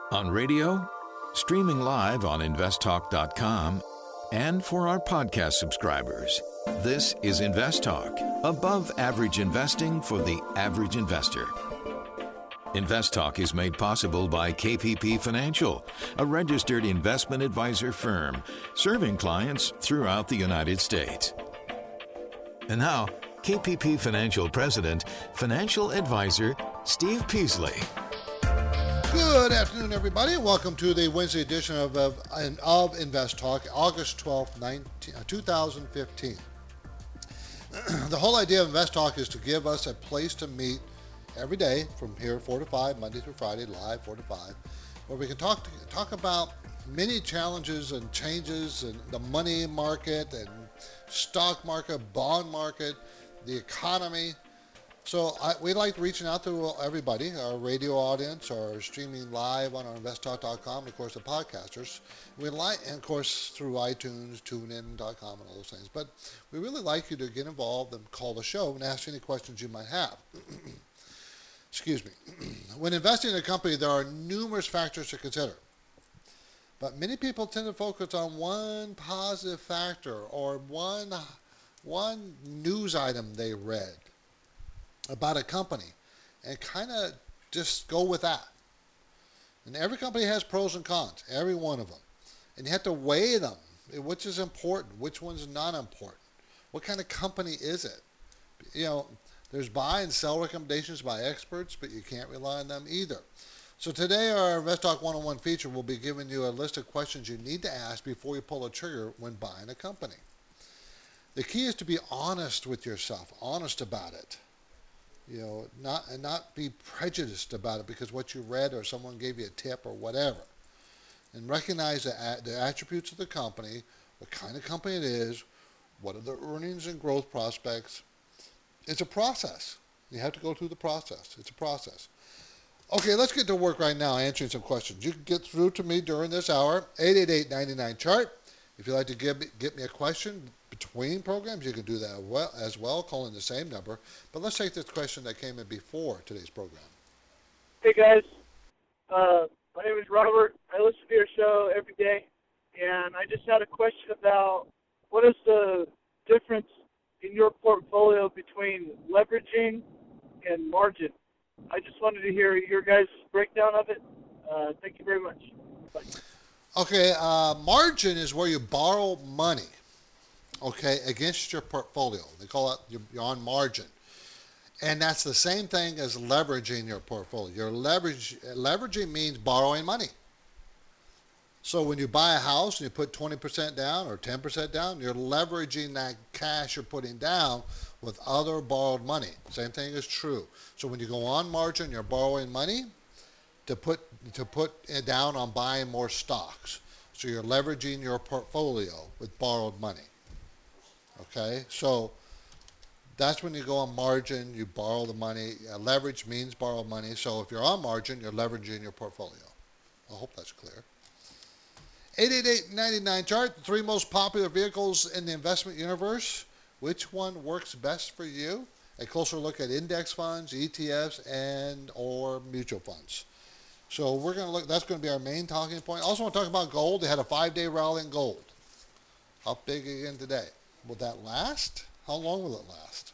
On radio, streaming live on investtalk.com, and for our podcast subscribers. This is Invest Talk, above average investing for the average investor. Invest Talk is made possible by KPP Financial, a registered investment advisor firm serving clients throughout the United States. And now, KPP Financial President, Financial Advisor, Steve Peasley. Good afternoon, everybody. Welcome to the Wednesday edition of Invest Talk, August 12th, 2015. The whole idea of Invest Talk is to give us a place to meet every day from here 4 to 5, Monday through Friday, live 4 to 5, where we can talk about many challenges and changes in the money market and stock market, bond market, the economy. So we like reaching out to everybody, our radio audience, our streaming live on our investtalk.com, and of course the podcasters. And of course through iTunes, TuneIn.com, and all those things. But we really like you to get involved and call the show and ask any questions you might have. Excuse me. When investing in a company, there are numerous factors to consider. But many people tend to focus on one positive factor or one news item they read about a company and kind of just go with that. And every company has pros and cons, every one of them. And you have to weigh them. Which is important? Which one's not important? What kind of company is it? You know, there's buy and sell recommendations by experts, but you can't rely on them either. So today our Invest Talk 101 feature will be giving you a list of questions you need to ask before you pull a trigger when buying a company. The key is to be honest with yourself, honest about it. You know, not be prejudiced about it because what you read or someone gave you a tip or whatever. And recognize the attributes of the company, what kind of company it is, what are the earnings and growth prospects. It's a process. You have to go through the process. It's a process. Okay, let's get to work right now answering some questions. You can get through to me during this hour, 888-99-CHART. If you'd like to get me a question between programs, you can do that as well, calling the same number. But let's take this question that came in before today's program. Hey, guys. My name is Robert. I listen to your show every day, and I just had a question about what is the difference in your portfolio between leveraging and margin. I just wanted to hear your guys' breakdown of it. Thank you very much. Bye. Okay, margin is where you borrow money, okay, against your portfolio. They call it you're on margin. And that's the same thing as leveraging your portfolio. Leveraging means borrowing money. So when you buy a house and you put 20% down or 10% down, you're leveraging that cash you're putting down with other borrowed money. Same thing is true. So when you go on margin, you're borrowing money to put it down on buying more stocks. So you're leveraging your portfolio with borrowed money. Okay, so that's when you go on margin, you borrow the money. Leverage means borrow money. So if you're on margin, you're leveraging your portfolio. I hope that's clear. 888-99-CHART, the 3 most popular vehicles in the investment universe. Which one works best for you? A closer look at index funds, ETFs, and or mutual funds. So we're going to look, that's going to be our main talking point. Also want to talk about gold. They had a 5-day rally in gold. Up big again today. Will that last? How long will it last?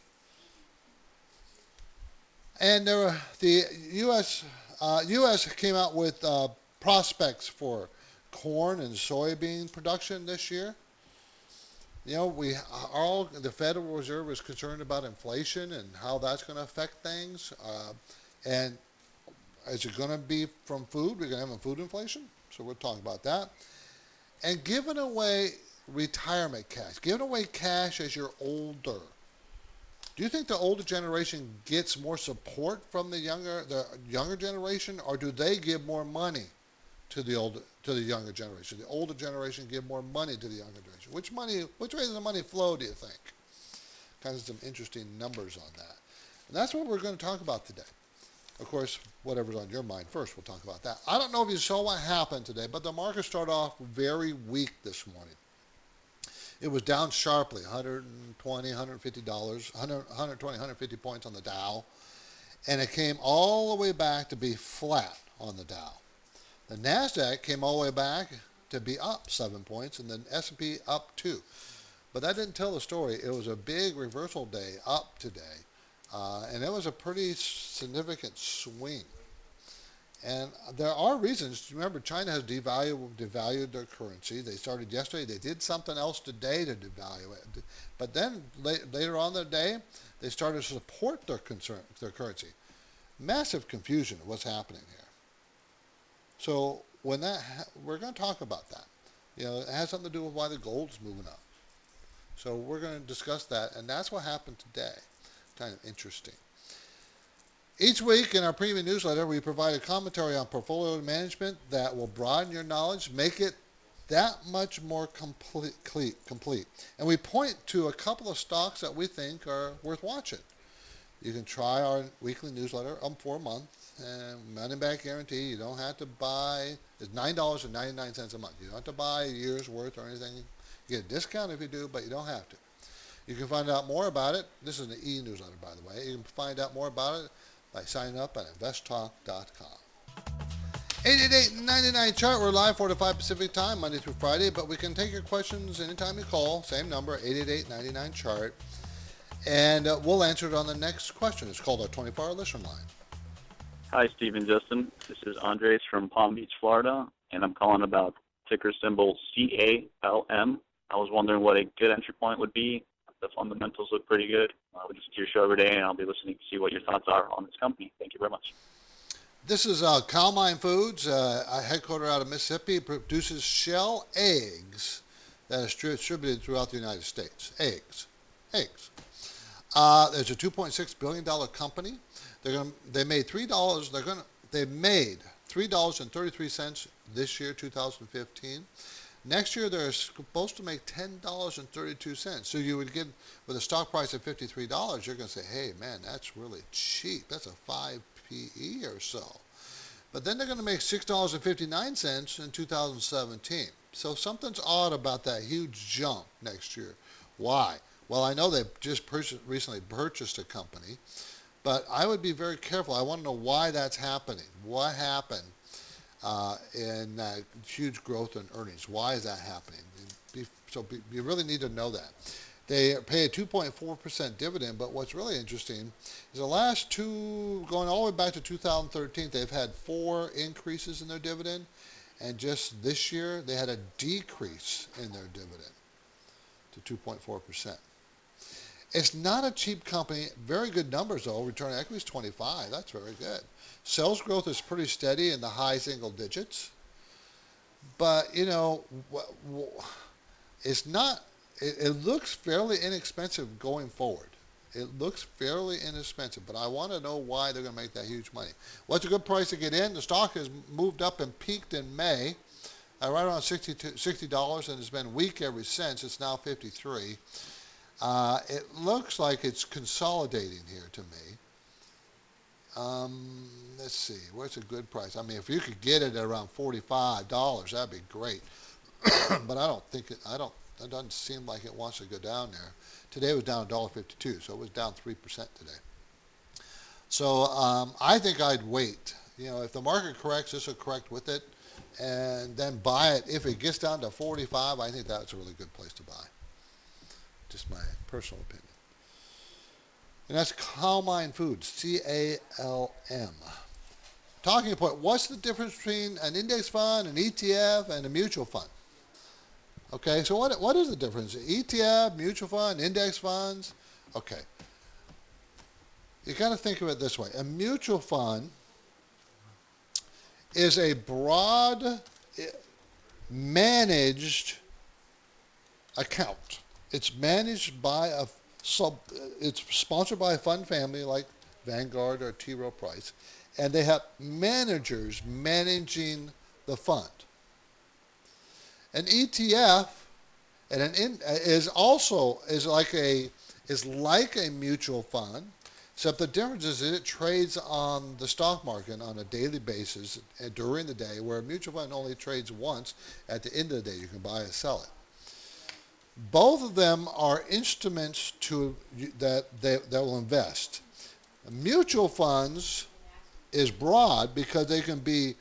And the U.S. came out with prospects for corn and soybean production this year. You know, the Federal Reserve is concerned about inflation and how that's going to affect things. And is it going to be from food? We're going to have a food inflation. So we'll talk about that. And giving away retirement cash, giving away cash as you're older. Do you think the older generation gets more support from the younger generation, or do they give more money to the younger generation? The older generation give more money to the younger generation. Which way does the money flow, do you think? Kind of some interesting numbers on that. And that's what we're going to talk about today. Of course, whatever's on your mind first, we'll talk about that. I don't know if you saw what happened today, but the market started off very weak this morning. It was down sharply, $120, $150, 120, 150 points on the Dow, and it came all the way back to be flat on the Dow. The NASDAQ came all the way back to be up 7 points, and then S&P up 2. But that didn't tell the story. It was a big reversal day up today, and it was a pretty significant swing. And there are reasons. Remember, China has devalued their currency. They started yesterday. They did something else today to devalue it. But then later on in the day, they started to support their currency. Massive confusion of what's happening here. So we're going to talk about that. It has something to do with why the gold is moving up. So we're going to discuss that, and that's what happened today. Kind of interesting. Each week in our premium newsletter, we provide a commentary on portfolio management that will broaden your knowledge, make it that much more complete. And we point to a couple of stocks that we think are worth watching. You can try our weekly newsletter for a month, and money back guarantee. You don't have to buy. It's $9.99 a month. You don't have to buy a year's worth or anything. You get a discount if you do, but you don't have to. You can find out more about it. This is an e-newsletter, by the way. You can find out more about it by signing up at investtalk.com. 888-99-CHART. We're live 4 to 5 Pacific time, Monday through Friday, but we can take your questions anytime you call. Same number, 888-99-CHART. And we'll answer it on the next question. It's called our 24-hour listener line. Hi, Steve and Justin. This is Andres from Palm Beach, Florida, and I'm calling about ticker symbol CALM. I was wondering what a good entry point would be. The fundamentals look pretty good. We listen to your show every day, and I'll be listening to see what your thoughts are on this company. Thank you very much. This is Calmine Foods, headquartered out of Mississippi, produces shell eggs that are distributed throughout the United States. Eggs. There's a $2.6 billion company. They made $3.33 this year, 2015. Next year, they're supposed to make $10.32. So you would get, with a stock price of $53, you're going to say, hey, man, that's really cheap. That's a 5 PE or so. But then they're going to make $6.59 in 2017. So something's odd about that huge jump next year. Why? Well, I know they've just recently purchased a company, but I would be very careful. I want to know why that's happening. What happened in huge growth in earnings? Why is that happening? You really need to know that. They pay a 2.4% dividend, but what's really interesting is the last two, going all the way back to 2013, they've had 4 increases in their dividend, and just this year they had a decrease in their dividend to 2.4%. It's not a cheap company. Very good numbers, though. Return on equity is 25. That's very good. Sales growth is pretty steady in the high single digits. But, it's not, it looks fairly inexpensive going forward. It looks fairly inexpensive, but I want to know why they're going to make that huge money. What's a good price to get in? The stock has moved up and peaked in May, right around $60, and it's been weak ever since. It's now 53. It looks like it's consolidating here to me. Let's see, what's a good price? I mean, if you could get it at around $45, that'd be great. But I don't think it doesn't seem like it wants to go down there. Today it was down $1.52, so it was down 3% today. So I think I'd wait. If the market corrects, this will correct with it, and then buy it. If it gets down to 45, I think that's a really good place to buy. Just my personal opinion. And that's Calmine Foods, C-A-L-M. Talking point, what's the difference between an index fund, an ETF, and a mutual fund? Okay, so what is the difference? ETF, mutual fund, index funds? Okay. You got to think of it this way. A mutual fund is a broad managed account. It's managed by it's sponsored by a fund family like Vanguard or T. Rowe Price, and they have managers managing the fund. An ETF is like a mutual fund, except the difference is that it trades on the stock market on a daily basis and during the day, where a mutual fund only trades once. At the end of the day, you can buy and sell it. Both of them are instruments that will invest. Mutual funds is broad because they can be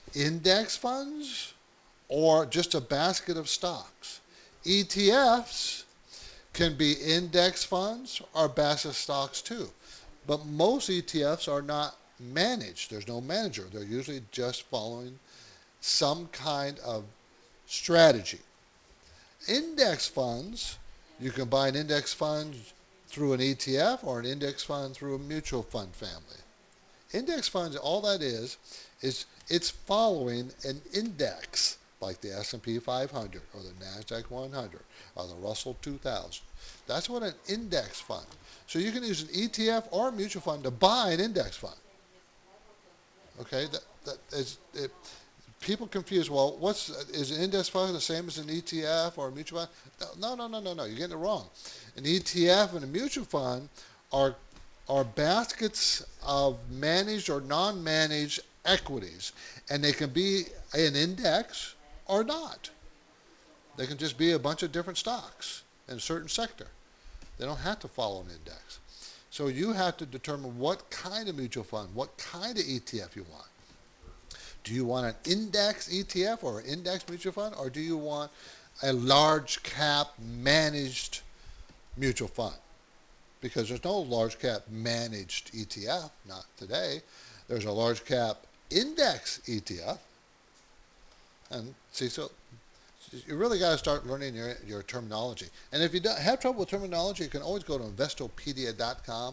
index funds or just a basket of stocks. ETFs can be index funds or basket stocks too. But most ETFs are not managed. There's no manager. They're usually just following some kind of strategy. Index funds, you can buy an index fund through an ETF or an index fund through a mutual fund family. Index funds, all that is it's following an index like the S&P 500 or the NASDAQ 100 or the Russell 2000. That's what an index fund. So you can use an ETF or a mutual fund to buy an index fund. Okay, people confuse, well, is an index fund the same as an ETF or a mutual fund? No, you're getting it wrong. An ETF and a mutual fund are baskets of managed or non-managed equities, and they can be an index or not. They can just be a bunch of different stocks in a certain sector. They don't have to follow an index. So you have to determine what kind of mutual fund, what kind of ETF you want. Do you want an index ETF or an index mutual fund, or do you want a large cap managed mutual fund? Because there's no large cap managed ETF, not today. There's a large cap index ETF. And see, so you really got to start learning your terminology. And if you have trouble with terminology, you can always go to Investopedia.com.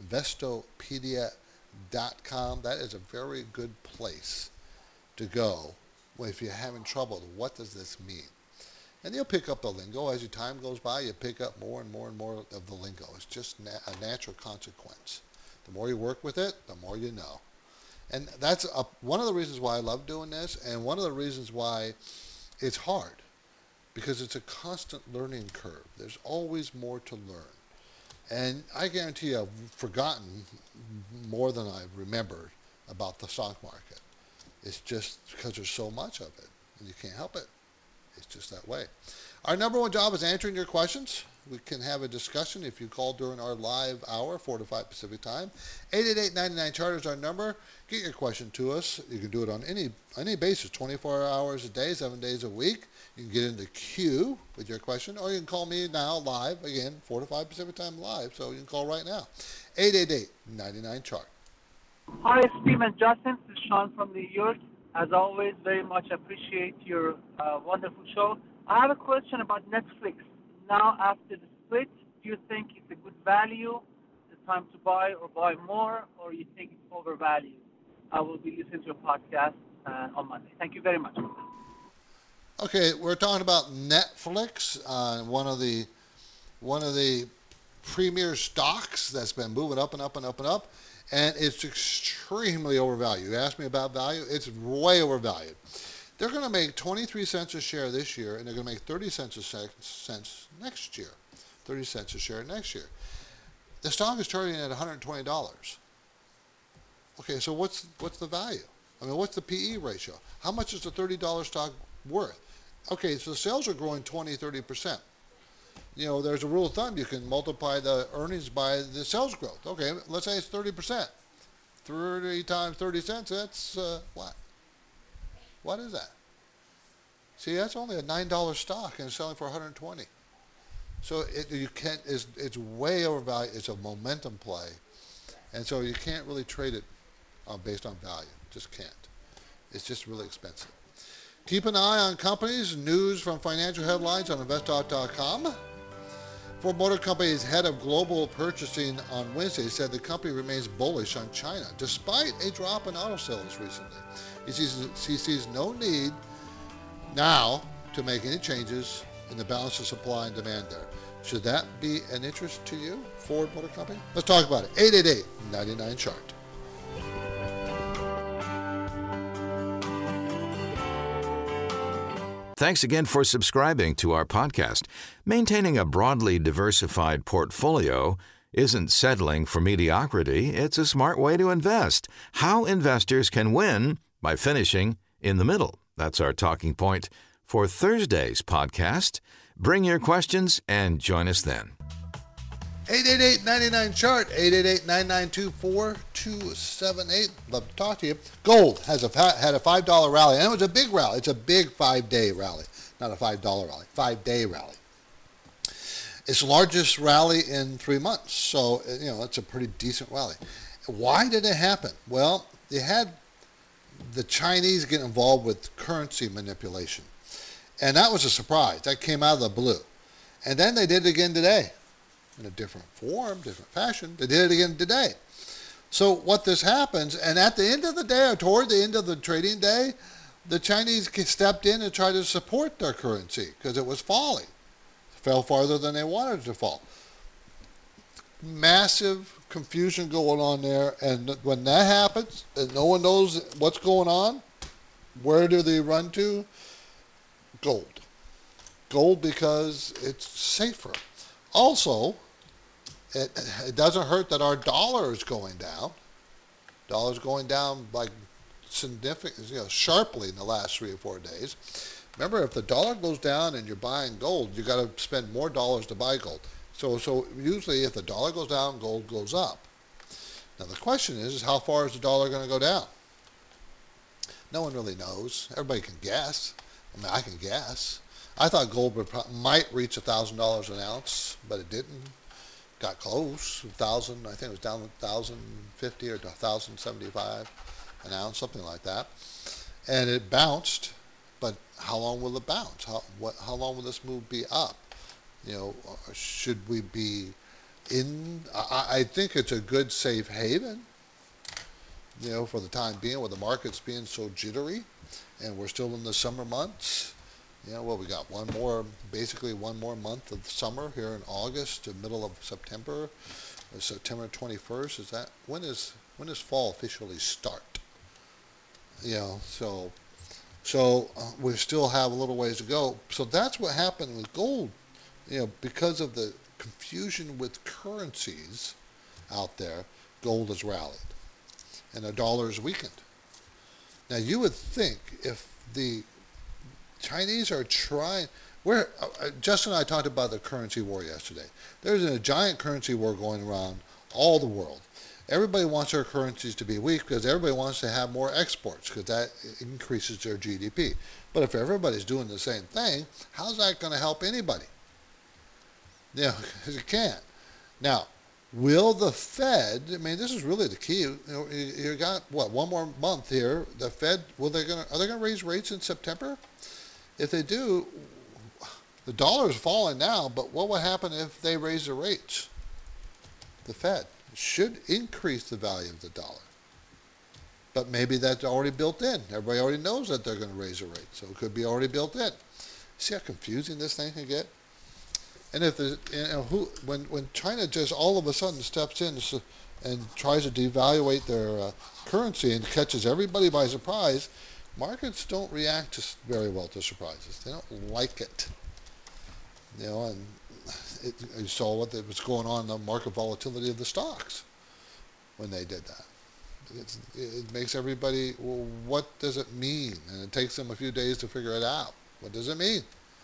Investopedia.com. That is a very good place to go if you're having trouble. What does this mean? And you'll pick up the lingo. As your time goes by, you pick up more and more and more of the lingo. It's just a natural consequence. The more you work with it, the more you know. And that's one of the reasons why I love doing this, and one of the reasons why it's hard, because it's a constant learning curve. There's always more to learn. And I guarantee you I've forgotten more than I remembered about the stock market. It's just because there's so much of it, and you can't help it. It's just that way. Our number one job is answering your questions. We can have a discussion if you call during our live hour, 4 to 5 Pacific time. 888-99-CHART is our number. Get your question to us. You can do it on any basis, 24 hours a day, 7 days a week. You can get in the queue with your question, or you can call me now live, again, 4 to 5 Pacific time live, so you can call right now. 888-99-CHART. Hi, Steve and Justin. This is Sean from New York. As always, very much appreciate your wonderful show. I have a question about Netflix. Now, after the split, do you think it's a good value, the time to buy or buy more, or you think it's overvalued? I will be listening to your podcast on Monday. Thank you very much. Okay, we're talking about Netflix, one of the premier stocks that's been moving up and up and up and up, and it's extremely overvalued. You asked me about value, it's way overvalued. They're going to make 23 cents a share this year, and they're going to make 30 cents next year. 30 cents a share next year. The stock is trading at $120. Okay, so what's the value? I mean, what's the PE ratio? How much is the $30 stock worth? Okay, so sales are growing 20-30%. You know, there's a rule of thumb. You can multiply the earnings by the sales growth. Okay, let's say it's 30%. 30 times 30 cents, that's what? What is that? See, that's only a $9 stock and it's selling for $120. So it's way overvalued. It's a momentum play, and so you can't really trade it based on value. Just can't. It's just really expensive. Keep an eye on companies. News from financial headlines on InvestTalk.com. Ford Motor Company's head of global purchasing on Wednesday said the company remains bullish on China despite a drop in auto sales recently. He sees no need now to make any changes in the balance of supply and demand there. Should that be an interest to you, Ford Motor Company? Let's talk about it. 888-99-CHART. Thanks again for subscribing to our podcast. Maintaining a broadly diversified portfolio isn't settling for mediocrity. It's a smart way to invest. How investors can win by finishing in the middle. That's our talking point for Thursday's podcast. Bring your questions and join us then. 888-99-CHART, 888-992-4278. Love to talk to you. Gold had a $5 rally, and it was a big rally. It's a big 5-day rally, not a $5 rally, 5-day rally. It's the largest rally in 3 months, so it's a pretty decent rally. Why did it happen? Well, they had the Chinese get involved with currency manipulation, and that was a surprise. That came out of the blue. And then they did it again today. In a different form, different fashion. They did it again today. So what this happens, and at the end of the day, or toward the end of the trading day, the Chinese stepped in and tried to support their currency because it was falling. It fell farther than they wanted it to fall. Massive confusion going on there, and when that happens, and no one knows what's going on, where do they run to? Gold. Gold because it's safer. Also, it doesn't hurt that our dollar is going down. Dollar's going down like significant, sharply in the last 3 or 4 days. Remember, if the dollar goes down and you're buying gold, you got to spend more dollars to buy gold. So usually, if the dollar goes down, gold goes up. Now the question is how far is the dollar going to go down? No one really knows. Everybody can guess. I mean, I can guess. I thought gold might reach $1,000 an ounce, but it didn't. Got close, 1,000. I think it was down 1,050 or 1,075 an ounce, something like that. And it bounced, but how long will it bounce? How long will this move be up? Should we be in? I think it's a good safe haven. For the time being, with the markets being so jittery, and we're still in the summer months. We got basically one more month of summer here in August to middle of September. September 21st, is that, when does fall officially start? So we still have a little ways to go. So that's what happened with gold, because of the confusion with currencies out there, gold has rallied and the dollar is weakened. Now you would think if the Chinese are trying, Justin and I talked about the currency war yesterday. There's a giant currency war going around all the world. Everybody wants their currencies to be weak because everybody wants to have more exports because that increases their GDP. But if everybody's doing the same thing, how's that going to help anybody? Because it can't. Now, will the Fed, this is really the key. You got, one more month here. The Fed, are they going to raise rates in September? If they do, the dollar is falling now, but what would happen if they raise the rates? The Fed should increase the value of the dollar. But maybe that's already built in. Everybody already knows that they're going to raise the rate, so it could be already built in. See how confusing this thing can get? And if when China just all of a sudden steps in and tries to devaluate their currency and catches everybody by surprise, markets don't react very well to surprises. They don't like it. And you saw what was going on in the market volatility of the stocks when they did that. It makes everybody, well, what does it mean? And it takes them a few days to figure it out. What does it mean?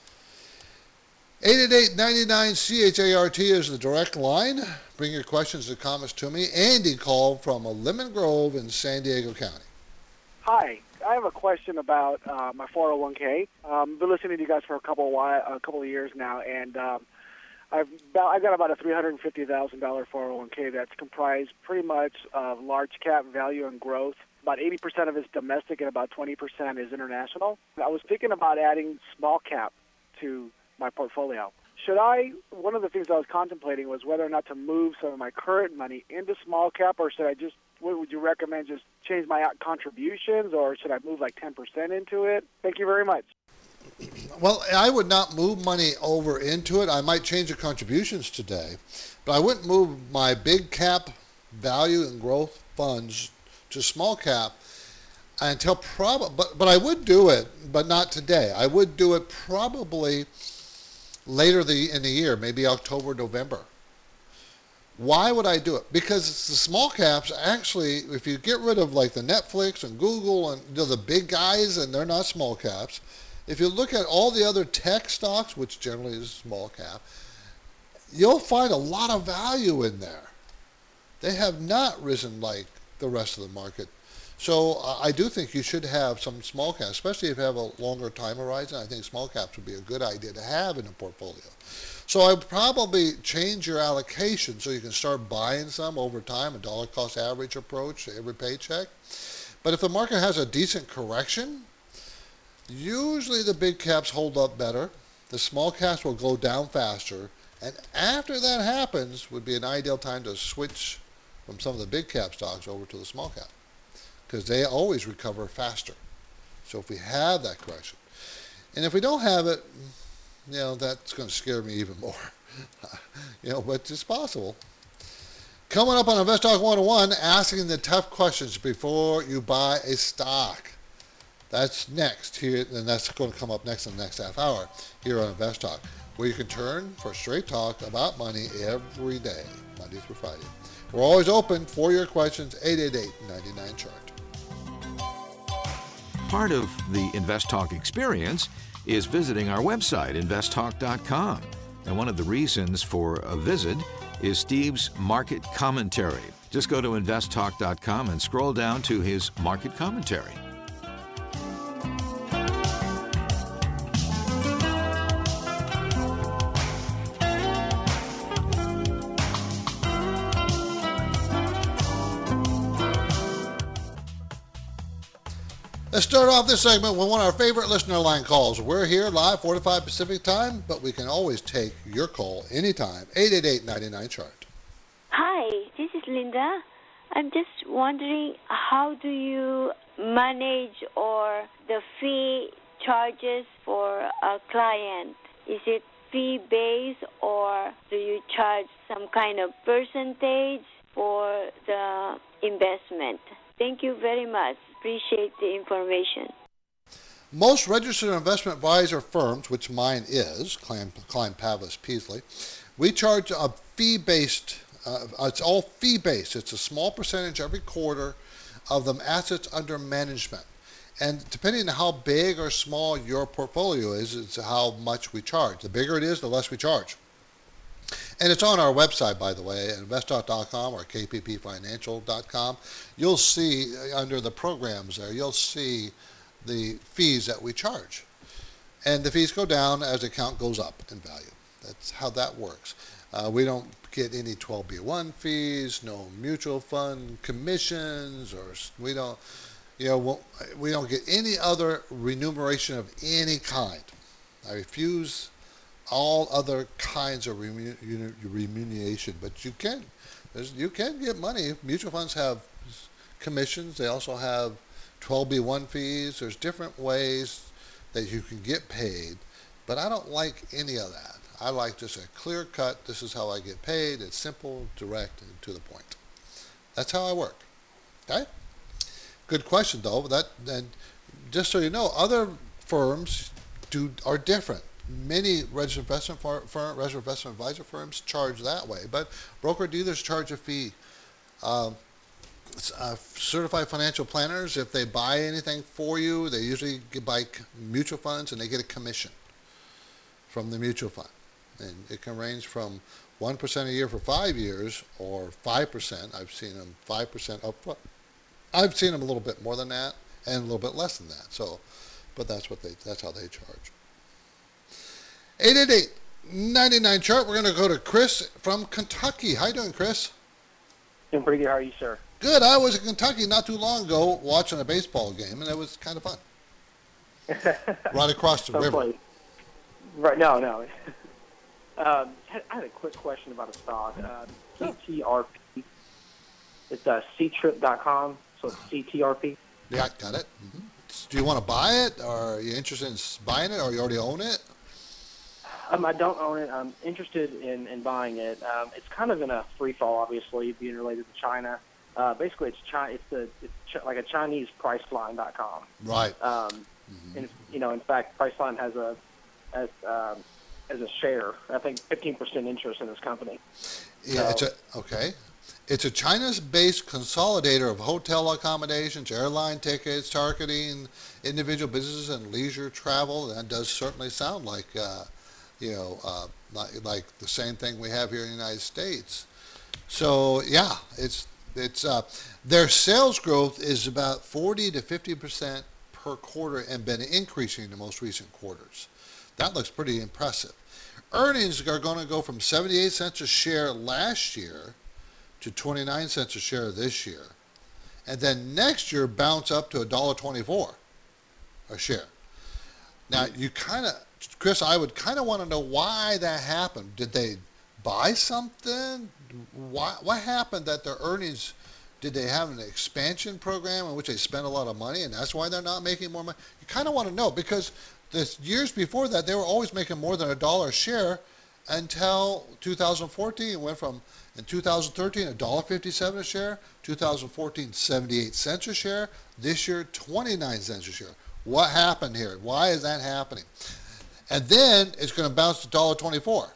888-99-CHART is the direct line. Bring your questions and comments to me. Andy called from Lemon Grove in San Diego County. Hi. I have a question about my 401k. I've been listening to you guys for a couple of years now, and I've got about a $350,000 401k that's comprised pretty much of large cap value and growth. About 80% of it's domestic and about 20% is international. I was thinking about adding small cap to my portfolio. One of the things I was contemplating was whether or not to move some of my current money into small cap, or what would you recommend, just change my contributions, or should I move like 10% into it? Thank you very much. Well, I would not move money over into it. I might change the contributions today, but I wouldn't move my big cap value and growth funds to small cap until but I would do it, but not today. I would do it probably later in the year, maybe October, November. Why would I do it? Because the small caps, actually, if you get rid of like the Netflix and Google and the big guys, and they're not small caps, if you look at all the other tech stocks, which generally is small cap, you'll find a lot of value in there. They have not risen like the rest of the market. So I do think you should have some small caps, especially if you have a longer time horizon. I think small caps would be a good idea to have in a portfolio. So I would probably change your allocation so you can start buying some over time, a dollar cost average approach every paycheck. But if the market has a decent correction, usually the big caps hold up better. The small caps will go down faster. And after that happens, would be an ideal time to switch from some of the big cap stocks over to the small cap, because they always recover faster. So if we have that correction, and if we don't have it, that's going to scare me even more. But it's possible. Coming up on Invest Talk 101, asking the tough questions before you buy a stock. That's next here, and that's going to come up next in the next half hour here on Invest Talk, where you can turn for straight talk about money every day, Monday through Friday. We're always open for your questions, 888-99-CHART. Part of the Invest Talk experience is visiting our website, investtalk.com. And one of the reasons for a visit is Steve's market commentary. Just go to investtalk.com and scroll down to his market commentary. Let's start off this segment with one of our favorite listener line calls. We're here live 4 to 5 Pacific time, but we can always take your call anytime. 888-99-CHART. Hi, this is Linda. I'm just wondering, how do you manage or the fee charges for a client? Is it fee-based or do you charge some kind of percentage for the investment? Thank you very much. Appreciate the information. Most registered investment advisor firms, which mine is, Klein Pavlis Peasley, we charge a fee-based, it's all fee-based. It's a small percentage every quarter of the assets under management. And depending on how big or small your portfolio is, it's how much we charge. The bigger it is, the less we charge. And it's on our website, by the way, at investtalk.com or kppfinancial.com. You'll see under the programs there, you'll see the fees that we charge. And the fees go down as the account goes up in value. That's how that works. We don't get any 12B1 fees, no mutual fund commissions, or we don't get any other remuneration of any kind. I refuse all other kinds of remuneration, but you can get money. Mutual funds have commissions. They also have 12B1 fees. There's different ways that you can get paid, but I don't like any of that. I like just a clear cut. This is how I get paid. It's simple, direct, and to the point. That's how I work. Okay? Good question, though. And just so you know, other firms are different. Many registered investment advisor firms charge that way, but broker-dealers charge a fee. Certified financial planners, if they buy anything for you, they usually buy mutual funds and they get a commission from the mutual fund. And it can range from 1% a year for 5 years or 5%. I've seen them 5% up front. I've seen them a little bit more than that and a little bit less than that. So, but that's how they charge. 888-99-CHART. We're going to go to Chris from Kentucky. How you doing, Chris? Doing pretty good. How are you, sir? Good. I was in Kentucky not too long ago watching a baseball game, and it was kind of fun. Right across the river. Right. No. I had a quick question about a stock. CTRP. It's ctrip.com, so it's CTRP. Yeah, got it. Mm-hmm. Do you want to buy it, or are you interested in buying it, or you already own it? I don't own it. I'm interested in buying it. It's kind of in a free fall, obviously, being related to China. Basically, it's like a Chinese Priceline.com. Right. And in fact, Priceline has a share. I think 15% interest in this company. Yeah. It's a China-based consolidator of hotel accommodations, airline tickets, targeting individual businesses and leisure travel. That does certainly sound like like the same thing we have here in the United States. So yeah, it's their sales growth is about 40 to 50% per quarter and been increasing in the most recent quarters. That looks pretty impressive. Earnings are going to go from 78 cents a share last year to 29 cents a share this year. And then next year bounce up to $1.24 a share. Now, Chris, I would kind of want to know why that happened. Did they buy something? What happened that their earnings, did they have an expansion program in which they spent a lot of money and that's why they're not making more money? You kind of want to know because the years before that, they were always making more than $1 a share until 2014. It went from, in 2013, $1.57 a share, 2014, 78 cents a share, this year, 29 cents a share. What happened here? Why is that happening? And then it's going to bounce to $1.24.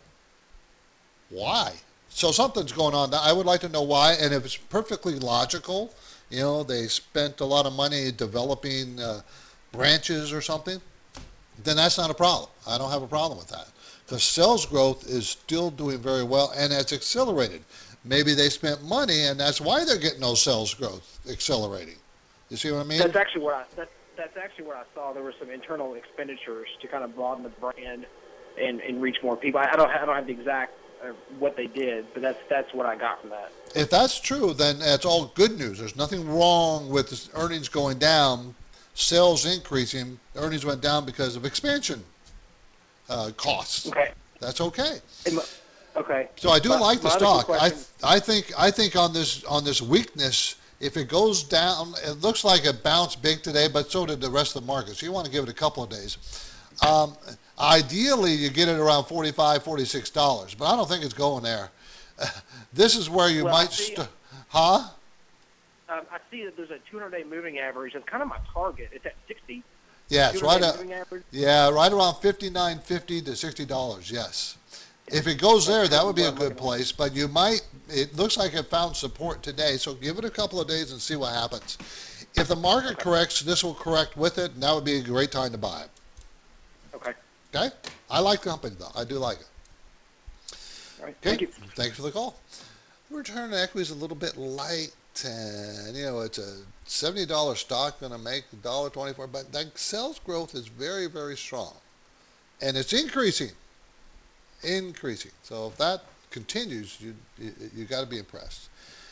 Why? So something's going on. I would like to know why, and if it's perfectly logical, they spent a lot of money developing branches or something, then that's not a problem. I don't have a problem with that. Because sales growth is still doing very well, and it's accelerated. Maybe they spent money, and that's why they're getting those sales growth accelerating. You see what I mean? That's actually what I saw. There were some internal expenditures to kind of broaden the brand and reach more people. I don't have the exact what they did, but that's what I got from that. If that's true, then that's all good news. There's nothing wrong with earnings going down, sales increasing. Earnings went down because of expansion costs. Okay. That's okay. Okay. So I do like the stock. I think on this weakness, if it goes down, it looks like it bounced big today, but so did the rest of the market. So you want to give it a couple of days. Ideally, you get it around $45, $46, but I don't think it's going there. This is where you might I see that there's a 200-day moving average. That's kind of my target. It's at 60. Yeah, it's right around $59.50 to $60. Yes. If it goes there, that would be a good place. But it looks like it found support today. So give it a couple of days and see what happens. If the market corrects, this will correct with it, and that would be a great time to buy it. Okay. Okay? I like the company, though. I do like it. All right. Okay? Thank you. Thanks for the call. Return on equity is a little bit light. And, it's a $70 stock going to make $1.24. But that sales growth is very, very strong. And it's increasing. So if that continues, you got to be impressed.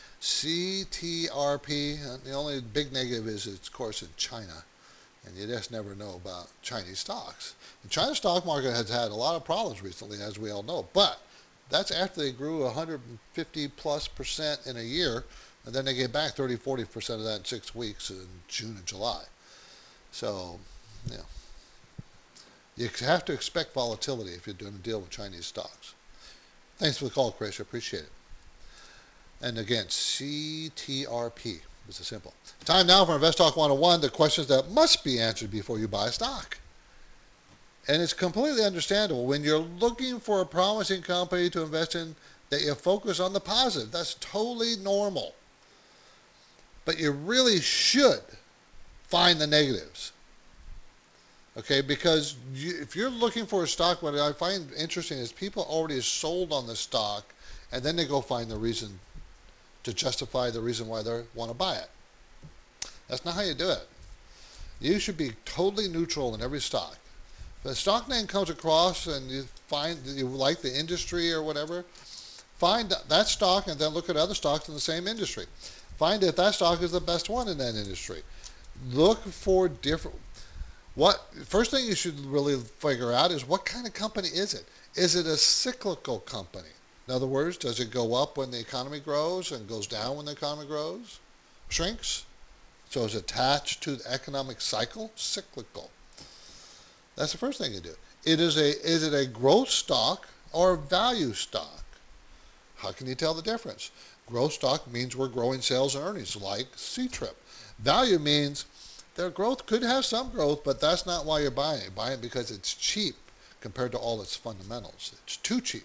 CTRP, the only big negative is it's, of course, in China. And you just never know about Chinese stocks. The China stock market has had a lot of problems recently, as we all know. But that's after they grew 150+% in a year, and then they get back 30-40% of that in 6 weeks in June and July. So, you have to expect volatility if you're doing a deal with Chinese stocks. Thanks for the call, Chris. I appreciate it. And again, CTRP. It's simple. Time now for Invest Talk 101, the questions that must be answered before you buy a stock. And it's completely understandable. When you're looking for a promising company to invest in, that you focus on the positive. That's totally normal. But you really should find the negatives. Okay, because if you're looking for a stock, what I find interesting is people already sold on the stock, and then they go find the reason to justify the reason why they want to buy it. That's not how you do it. You should be totally neutral in every stock. If a stock name comes across and you find that you like the industry or whatever, find that stock and then look at other stocks in the same industry. Find if that stock is the best one in that industry. Look for first thing you should really figure out is what kind of company is it? Is it a cyclical company? In other words, does it go up when the economy grows and goes down when the economy shrinks? So it's attached to the economic cycle? Cyclical. That's the first thing you do. Is it a growth stock or a value stock? How can you tell the difference? Growth stock means we're growing sales and earnings, like C-Trip. Value means their growth could have some growth, but that's not why you're buying it. You're buying it because it's cheap compared to all its fundamentals. It's too cheap.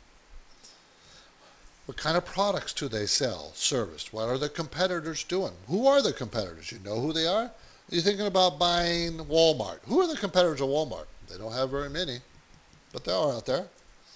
What kind of products do they sell, service? What are the competitors doing? Who are the competitors? You know who they are? You're thinking about buying Walmart. Who are the competitors of Walmart? They don't have very many, but they are out there.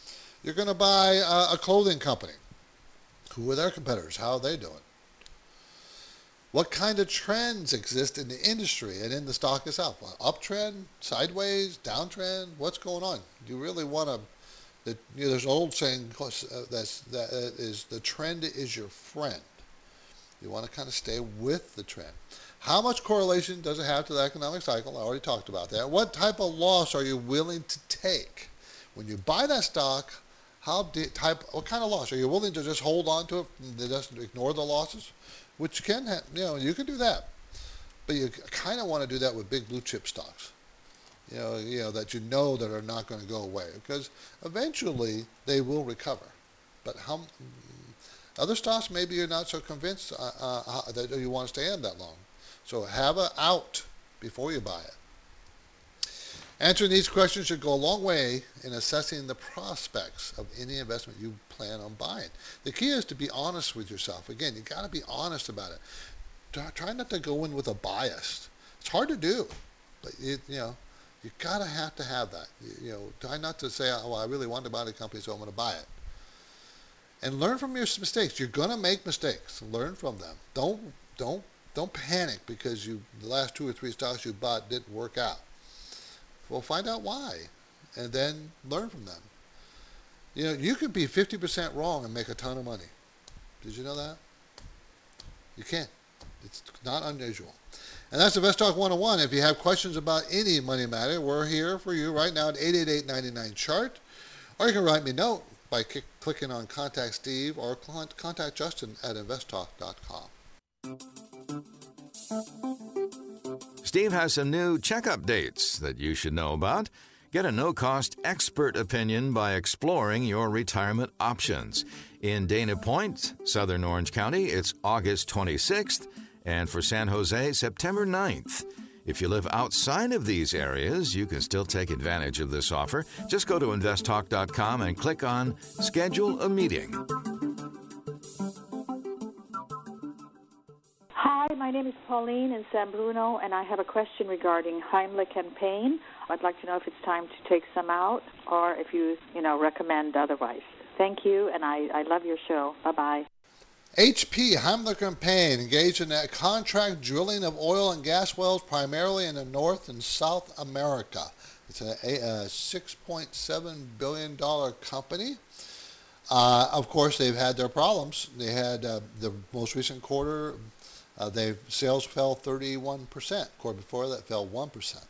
You're going to buy a clothing company. Who are their competitors? How are they doing? What kind of trends exist in the industry and in the stock itself? Uptrend, sideways, downtrend? What's going on? You really want to. There's an old saying that is the trend is your friend. You want to kind of stay with the trend. How much correlation does it have to the economic cycle? I already talked about that. What type of loss are you willing to take when you buy that stock? What kind of loss are you willing to just hold on to it and just ignore the losses? Which you can, you can do that, but you kind of want to do that with big blue chip stocks, that that are not going to go away, because eventually they will recover. But other stocks, maybe you're not so convinced that you want to stay in that long. So have an out before you buy it. Answering these questions should go a long way in assessing the prospects of any investment you plan on buying. The key is to be honest with yourself. Again, you got to be honest about it. Try not to go in with a bias. It's hard to do, but you gotta have to have that. Try not to say, "Oh, I really want to buy the company, so I'm going to buy it." And learn from your mistakes. You're going to make mistakes. Learn from them. Don't panic because the last 2 or 3 stocks you bought didn't work out. Well, find out why, and then learn from them. You could be 50% wrong and make a ton of money. Did you know that? You can. It's not unusual. And that's Invest Talk 101. If you have questions about any money matter, we're here for you right now at 888-99-CHART. Or you can write me a note by clicking on Contact Steve or contact Justin at investtalk.com. Steve has some new checkup dates that you should know about. Get a no-cost expert opinion by exploring your retirement options. In Dana Point, Southern Orange County, it's August 26th, and for San Jose, September 9th. If you live outside of these areas, you can still take advantage of this offer. Just go to investtalk.com and click on Schedule a Meeting. Hi, my name is Pauline in San Bruno, and I have a question regarding Heimlich and Payne. I'd like to know if it's time to take some out or if you recommend otherwise. Thank you, and I love your show. Bye-bye. HP, Heimlich and Payne, engaged in that contract drilling of oil and gas wells primarily in the North and South America. It's a $6.7 billion company. Of course, they've had their problems. They had the most recent quarter, sales fell 31%. Quarter before that fell 1%.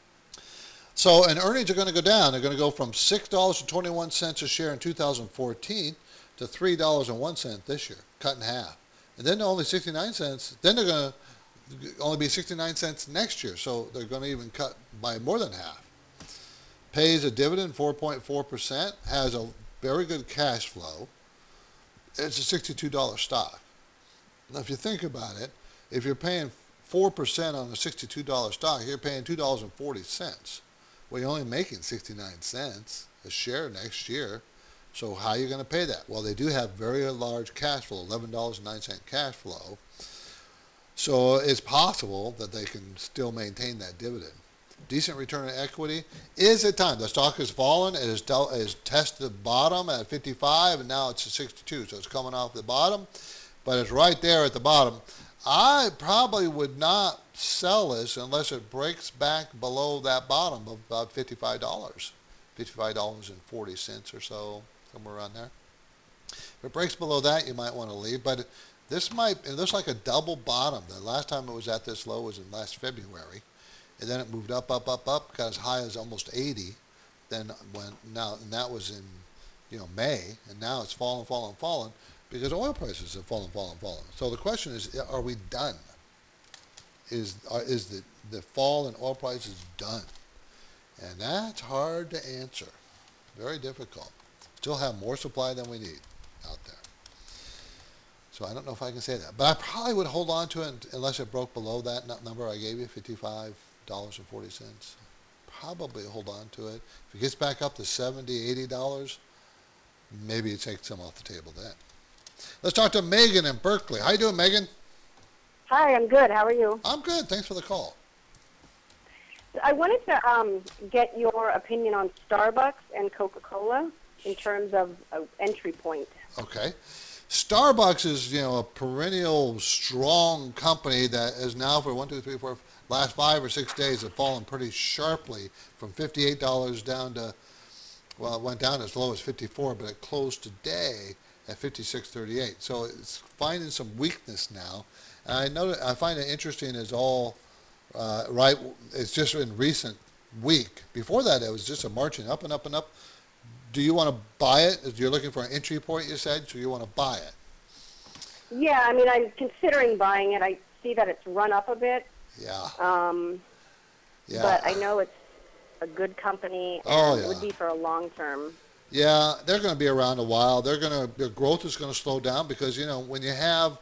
So, and earnings are going to go down. They're going to go from $6.21 a share in 2014 to $3.01 this year, cut in half. And then only 69 cents. Then they're going to only be 69 cents next year. So they're going to even cut by more than half. Pays a dividend 4.4%, has a very good cash flow. It's a $62 stock. Now, if you think about it, if you're paying 4% on a $62 stock, you're paying $2.40. Well, you're only making 69 cents a share next year. So how are you going to pay that? Well, they do have very large cash flow, $11.09 cash flow. So it's possible that they can still maintain that dividend. Decent return on equity. Is it time? The stock has fallen. It has tested the bottom at 55, and now it's at 62. So it's coming off the bottom, but it's right there at the bottom. I probably would not sell this unless it breaks back below that bottom of about $55, $55.40 or so, somewhere around there. If it breaks below that, you might want to leave, but it looks like a double bottom. The last time it was at this low was in last February, and then it moved up, got as high as almost 80. And that was in May, and now it's fallen because oil prices have fallen. So the question is, are we done? Is the fall in oil prices done? And that's hard to answer. Very difficult. Still have more supply than we need out there. So I don't know if I can say that. But I probably would hold on to it unless it broke below that number I gave you, $55.40. Probably hold on to it. If it gets back up to $70, $80, maybe you take some off the table then. Let's talk to Megan in Berkeley. How you doing, Megan? Hi, I'm good. How are you? I'm good. Thanks for the call. I wanted to get your opinion on Starbucks and Coca-Cola. in terms of an entry point. Okay. Starbucks is, a perennial strong company that is now for last 5 or 6 days have fallen pretty sharply from $58 down to, well, it went down as low as 54, but it closed today at 56.38. So it's finding some weakness now. And I find it interesting is all right. It's just in recent week. Before that, it was just a marching up and up and up. Do you want to buy it? You're looking for an entry point, you said, so you want to buy it. Yeah, I mean, I'm considering buying it. I see that it's run up a bit. Yeah. Yeah. But I know it's a good company, and it would be for a long term. Yeah, they're going to be around a while. Their growth is going to slow down because, when you have,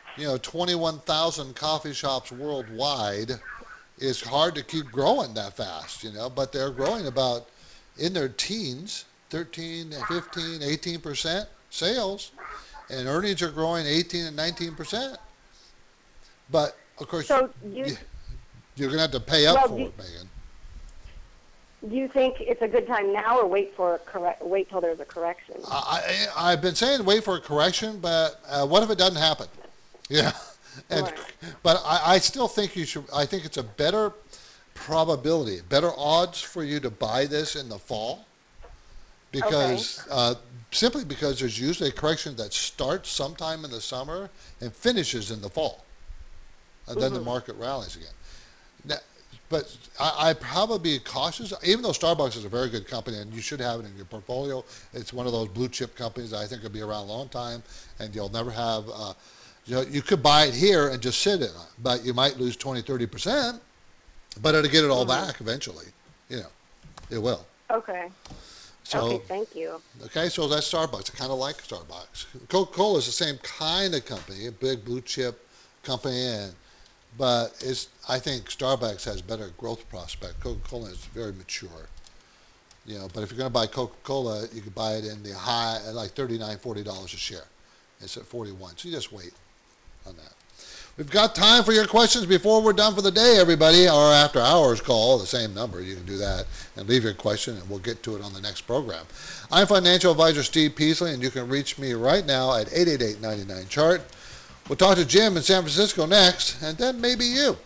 21,000 coffee shops worldwide, it's hard to keep growing that fast, but they're growing about in their teens, 13, 15, 18% sales, and earnings are growing 18 and 19%. But, of course, so you're going to have to pay up for it, Megan. Do you think it's a good time now, or wait till there's a correction? I've been saying wait for a correction, but what if it doesn't happen? Yeah, but I still think you should. I think it's a better probability, better odds for you to buy this in the fall, because simply because there's usually a correction that starts sometime in the summer and finishes in the fall, and then the market rallies again. Now, but I'd probably be cautious, even though Starbucks is a very good company and you should have it in your portfolio. It's one of those blue chip companies that I think will be around a long time, and you'll never have, you could buy it here and just sit in it, but you might lose 20, 30%, but it'll get it all back eventually. It will. Okay. So, okay, thank you. Okay, so that's Starbucks. I kind of like Starbucks. Coca-Cola is the same kind of company, a big blue chip company, but I think Starbucks has better growth prospect. Coca-Cola is very mature. But if you're going to buy Coca-Cola, you can buy it in the high, like $39, $40 a share. It's at 41, so you just wait on that. We've got time for your questions before we're done for the day, everybody. Our after hours call, the same number. You can do that and leave your question, and we'll get to it on the next program. I'm financial advisor Steve Peasley, and you can reach me right now at 888-99-CHART. We'll talk to Jim in San Francisco next, and then maybe you.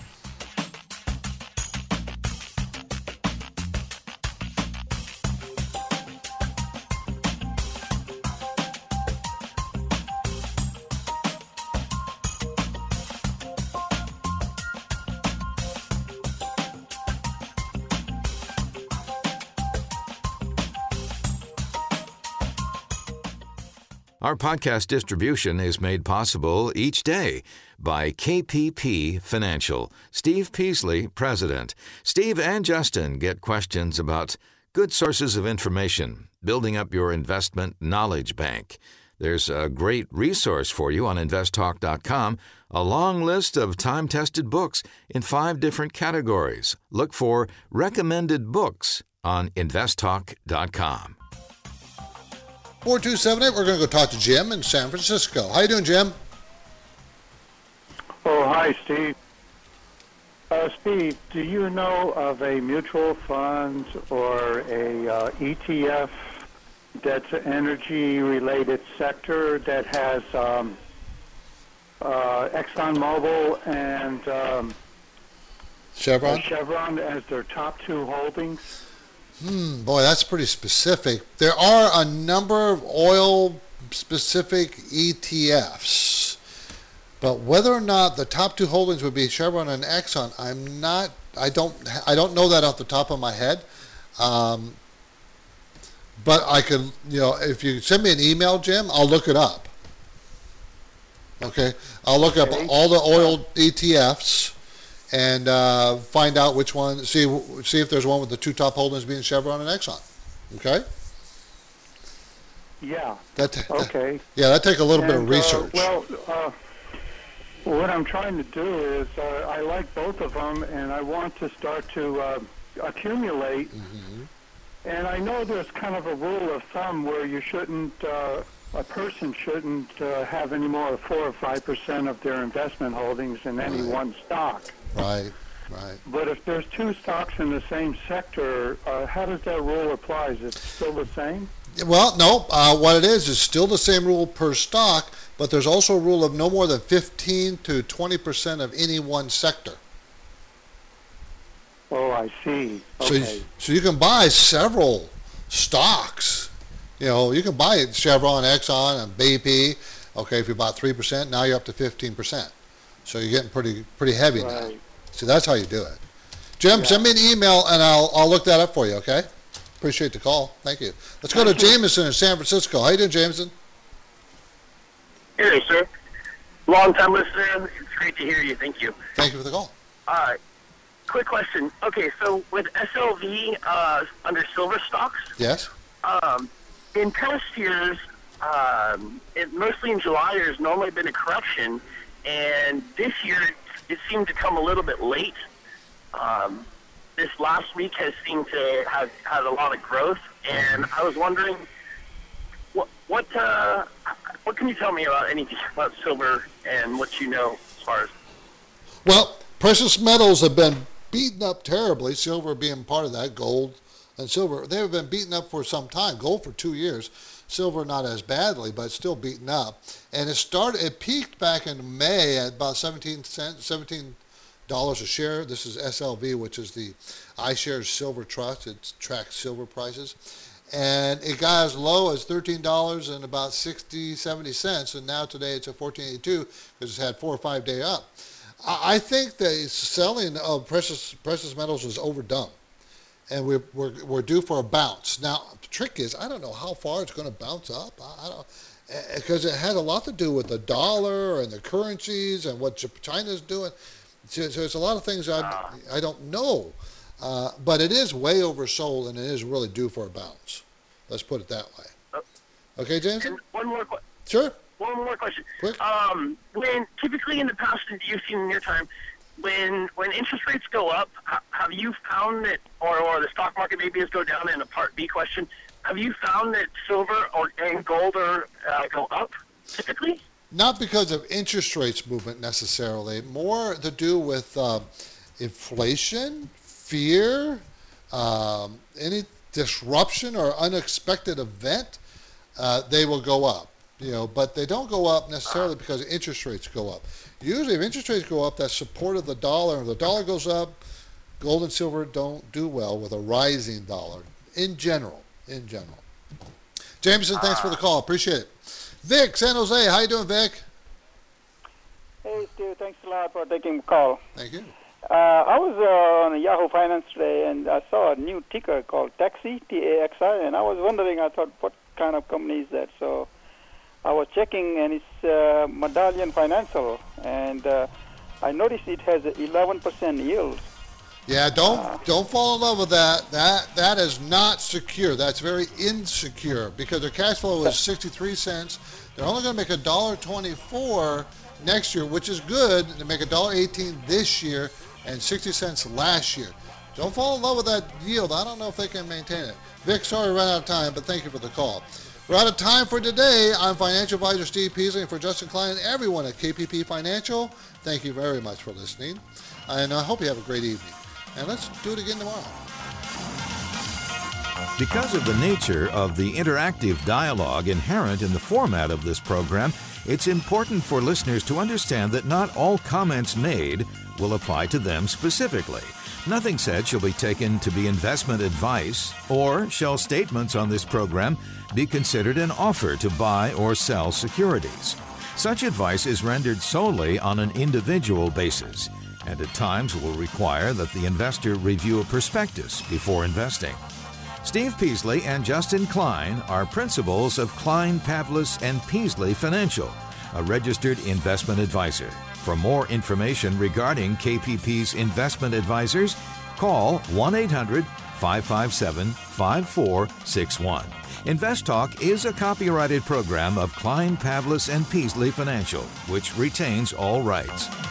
Our podcast distribution is made possible each day by KPP Financial. Steve Peasley, President. Steve and Justin get questions about good sources of information, building up your investment knowledge bank. There's a great resource for you on investtalk.com, a long list of time-tested books in 5 different categories. Look for recommended books on investtalk.com. 4278, we're going to go talk to Jim in San Francisco. How you doing, Jim? Oh, hi, Steve. Steve, do you know of a mutual fund or a ETF that's an energy-related sector that has ExxonMobil and Chevron as their top 2 holdings? Boy, that's pretty specific. There are a number of oil-specific ETFs, but whether or not the top 2 holdings would be Chevron and Exxon, I don't know that off the top of my head. But I can, if you send me an email, Jim, I'll look it up. Okay, I'll look up all the oil ETFs. And find out which one. See if there's one with the 2 top holdings being Chevron and Exxon. Okay. Yeah. Okay. That take a little bit of research. What I'm trying to do is I like both of them, and I want to start to accumulate. Mm-hmm. And I know there's kind of a rule of thumb where you shouldn't. A person shouldn't have any more than 4 or 5% of their investment holdings in any one stock. Right. But if there's 2 stocks in the same sector, how does that rule apply? Is it still the same? Well, no. What it is still the same rule per stock, but there's also a rule of no more than 15 to 20% of any one sector. Oh, I see. Okay. So you can buy several stocks. You can buy Chevron, Exxon, and BP. Okay, if you bought 3%, now you're up to 15%. So you're getting pretty heavy now. So that's how you do it. Jim, send me an email and I'll look that up for you. Okay. Appreciate the call. Thank you. Let's go to Jameson in San Francisco. How you doing, Jameson? Hey, sir. Long time listener. It's great to hear you. Thank you. Thank you for the call. Quick question. Okay, so with SLV under silver stocks. Yes. In past years, mostly in July, there's normally been a correction, and this year it seemed to come a little bit late. This last week has seemed to have had a lot of growth, and I was wondering, what can you tell me about anything about silver and what you know as far as? Well, precious metals have been beaten up terribly, silver being part of that, gold and silver. They have been beaten up for some time, gold for 2 years, silver not as badly, but still beaten up. And it peaked back in May at about $17 a share. This is SLV, which is the iShares Silver Trust. It tracks silver prices. And it got as low as $13 and about 70 cents, and now today it's at $14.82 because it's had 4 or 5 day up. I think the selling of precious metals is overdone, and we're due for a bounce. Now, the trick is, I don't know how far it's going to bounce up. I don't, because it has a lot to do with the dollar and the currencies and what China's doing. So there's a lot of things I don't know, but it is way oversold, and it is really due for a bounce. Let's put it that way. Okay, Jameson? And one more question. Sure. One more question. Quick. When typically in the past, and you've seen in your time, when interest rates go up, have you found that, or the stock market maybe has go down in a Part B question, have you found that silver and gold go up typically? Not because of interest rates movement necessarily, more to do with inflation, fear, any disruption or unexpected event, they will go up. But they don't go up necessarily because interest rates go up. Usually if interest rates go up, that's support of the dollar. If the dollar goes up, gold and silver don't do well with a rising dollar in general. Jameson, thanks for the call. Appreciate it. Vic, San Jose, how you doing, Vic? Hey, Steve, thanks a lot for taking the call. Thank you. I was on Yahoo Finance today, and I saw a new ticker called Taxi, T-A-X-I, and I was wondering, I thought, what kind of company is that? So I was checking, and it's Medallion Financial, and I noticed it has an 11% yield. Yeah, don't fall in love with that. That is not secure. That's very insecure because their cash flow is 63 cents. They're only going to make $1.24 next year, which is good. They make $1.18 this year and 60 cents last year. Don't fall in love with that yield. I don't know if they can maintain it. Vic, sorry we ran out of time, but thank you for the call. We're out of time for today. I'm financial advisor Steve Peasley, and for Justin Klein and everyone at KPP Financial, thank you very much for listening, and I hope you have a great evening. And let's do it again tomorrow. Because of the nature of the interactive dialogue inherent in the format of this program, it's important for listeners to understand that not all comments made will apply to them specifically. Nothing said shall be taken to be investment advice, or shall statements on this program be considered an offer to buy or sell securities. Such advice is rendered solely on an individual basis, and at times will require that the investor review a prospectus before investing. Steve Peasley and Justin Klein are principals of Klein, Pavlis & Peasley Financial, a registered investment advisor. For more information regarding KPP's investment advisors, call 1-800-557-5461. Invest Talk is a copyrighted program of Klein, Pavlis & Peasley Financial, which retains all rights.